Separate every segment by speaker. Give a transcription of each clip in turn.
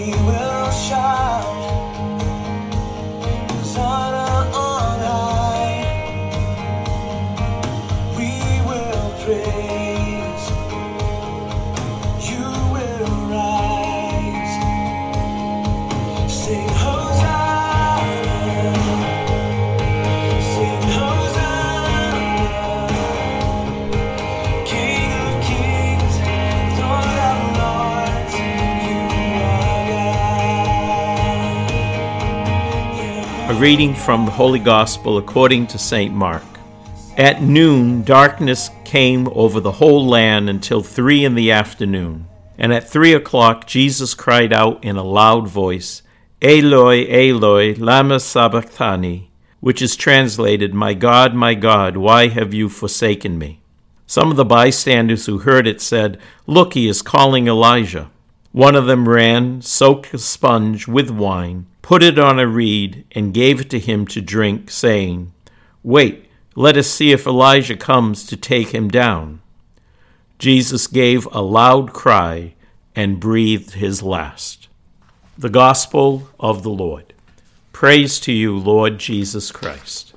Speaker 1: will shout, Hosanna on high. We will praise, you will rise. Sing Hosanna, sing Hosanna, King of kings, Lord of lords, you are God.
Speaker 2: A reading from the Holy Gospel according to St. Mark. At noon, darkness came over the whole land until 3 p.m. And at 3:00, Jesus cried out in a loud voice, Eloi, Eloi, lama sabachthani, which is translated, my God, why have you forsaken me? Some of the bystanders who heard it said, Look, he is calling Elijah. One of them ran, soaked a sponge with wine, put it on a reed, and gave it to him to drink, saying, Wait, let us see if Elijah comes to take him down. Jesus gave a loud cry and breathed his last. The Gospel of the Lord. Praise to you, Lord Jesus Christ.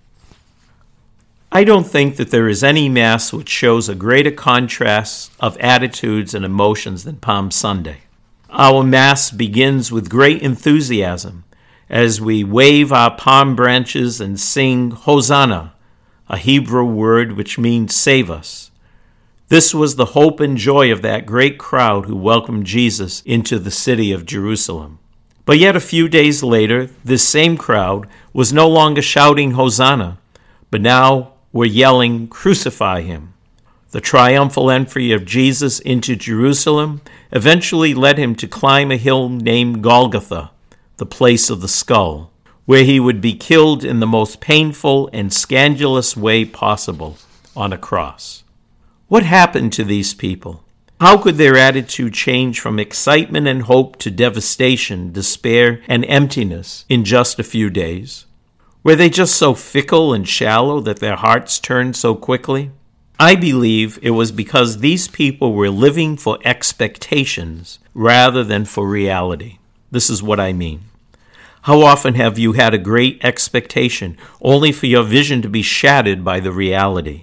Speaker 2: I don't think that there is any Mass which shows a greater contrast of attitudes and emotions than Palm Sunday. Our Mass begins with great enthusiasm as we wave our palm branches and sing Hosanna, a Hebrew word which means save us. This was the hope and joy of that great crowd who welcomed Jesus into the city of Jerusalem. But yet a few days later, this same crowd was no longer shouting Hosanna, but now were yelling, Crucify him. The triumphal entry of Jesus into Jerusalem eventually led him to climb a hill named Golgotha, the place of the skull, where he would be killed in the most painful and scandalous way possible, on a cross. What happened to these people? How could their attitude change from excitement and hope to devastation, despair, and emptiness in just a few days? Were they just so fickle and shallow that their hearts turned so quickly? I believe it was because these people were living for expectations rather than for reality. This is what I mean. How often have you had a great expectation only for your vision to be shattered by the reality?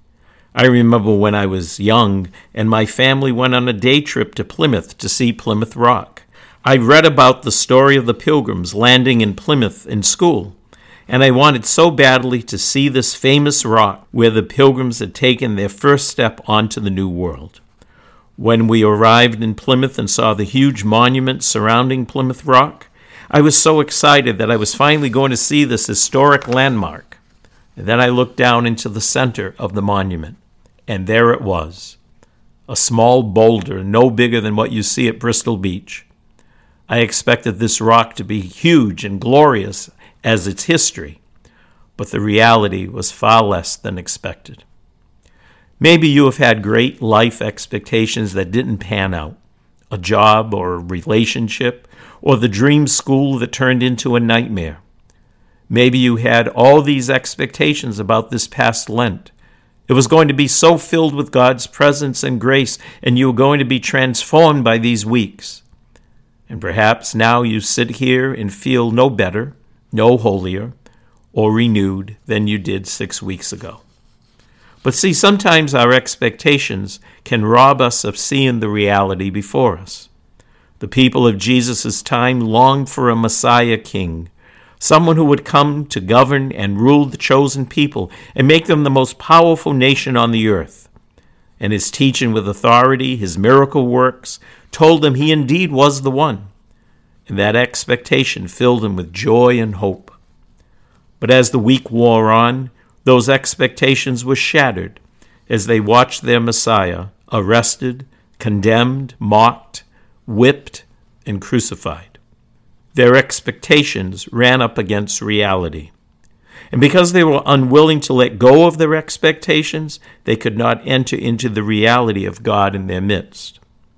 Speaker 2: I remember when I was young and my family went on a day trip to Plymouth to see Plymouth Rock. I read about the story of the Pilgrims landing in Plymouth in school, and I wanted so badly to see this famous rock where the Pilgrims had taken their first step onto the New World. When we arrived in Plymouth and saw the huge monument surrounding Plymouth Rock, I was so excited that I was finally going to see this historic landmark. And then I looked down into the center of the monument, and there it was, a small boulder no bigger than what you see at Bristol Beach. I expected this rock to be huge and glorious as its history, but the reality was far less than expected. Maybe you have had great life expectations that didn't pan out, a job or a relationship, or the dream school that turned into a nightmare. Maybe you had all these expectations about this past Lent. It was going to be so filled with God's presence and grace, and you were going to be transformed by these weeks. And perhaps now you sit here and feel no better, no holier, or renewed than you did 6 weeks ago. But see, sometimes our expectations can rob us of seeing the reality before us. The people of Jesus' time longed for a Messiah king, someone who would come to govern and rule the chosen people and make them the most powerful nation on the earth. And his teaching with authority, his miracle works, told them he indeed was the one. And that expectation filled them with joy and hope. But as the week wore on, those expectations were shattered as they watched their Messiah arrested, condemned, mocked, whipped, and crucified. Their expectations ran up against reality. And because they were unwilling to let go of their expectations, they could not enter into the reality of God in their midst.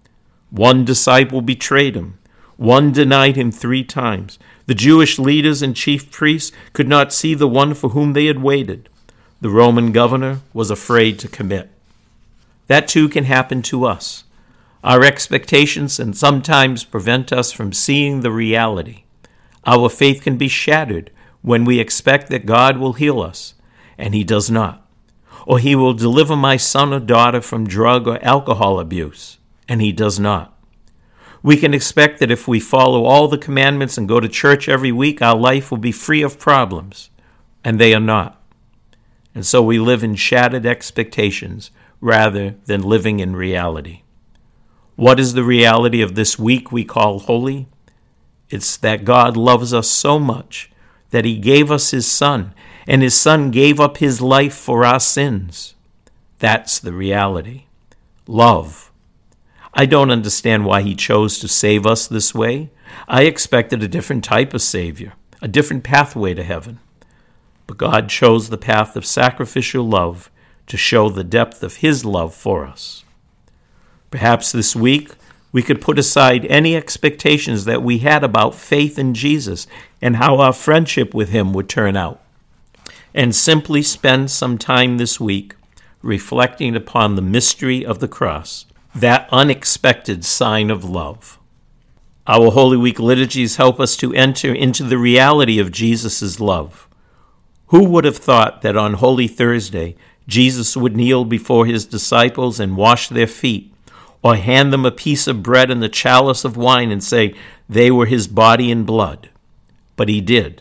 Speaker 2: One disciple betrayed him. One denied him 3 times. The Jewish leaders and chief priests could not see the one for whom they had waited. The Roman governor was afraid to commit. That too can happen to us. Our expectations can sometimes prevent us from seeing the reality. Our faith can be shattered when we expect that God will heal us, and He does not. Or He will deliver my son or daughter from drug or alcohol abuse, and He does not. We can expect that if we follow all the commandments and go to church every week, our life will be free of problems, and they are not. And so we live in shattered expectations rather than living in reality. What is the reality of this week we call holy? It's that God loves us so much that He gave us His Son, and His Son gave up His life for our sins. That's the reality. Love. I don't understand why He chose to save us this way. I expected a different type of Savior, a different pathway to heaven. But God chose the path of sacrificial love to show the depth of His love for us. Perhaps this week we could put aside any expectations that we had about faith in Jesus and how our friendship with Him would turn out, and simply spend some time this week reflecting upon the mystery of the cross, that unexpected sign of love. Our Holy Week liturgies help us to enter into the reality of Jesus' love. Who would have thought that on Holy Thursday, Jesus would kneel before His disciples and wash their feet, or hand them a piece of bread and the chalice of wine and say they were His body and blood? But He did.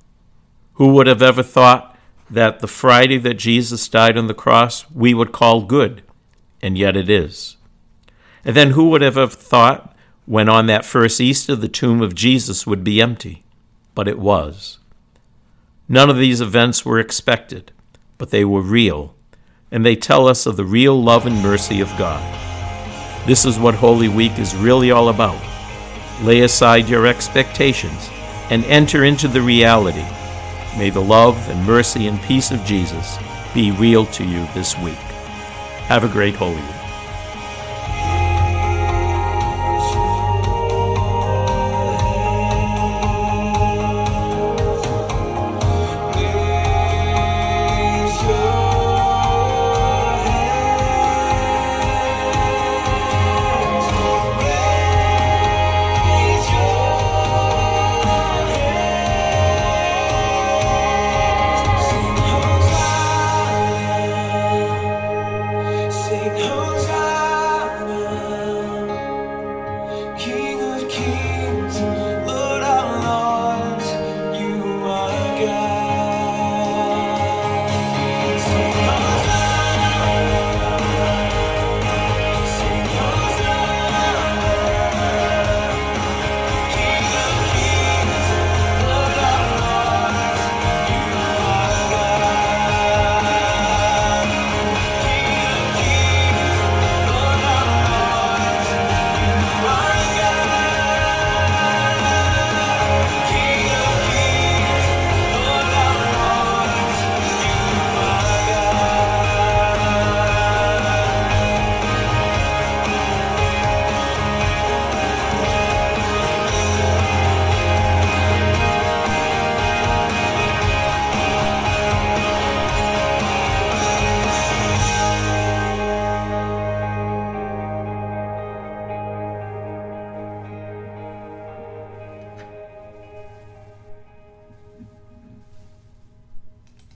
Speaker 2: Who would have ever thought that the Friday that Jesus died on the cross we would call good, and yet it is? And then who would have ever thought when on that first Easter the tomb of Jesus would be empty? But it was. None of these events were expected, but they were real, and they tell us of the real love and mercy of God. This is what Holy Week is really all about. Lay aside your expectations and enter into the reality. May the love and mercy and peace of Jesus be real to you this week. Have a great Holy Week.
Speaker 1: King of kings.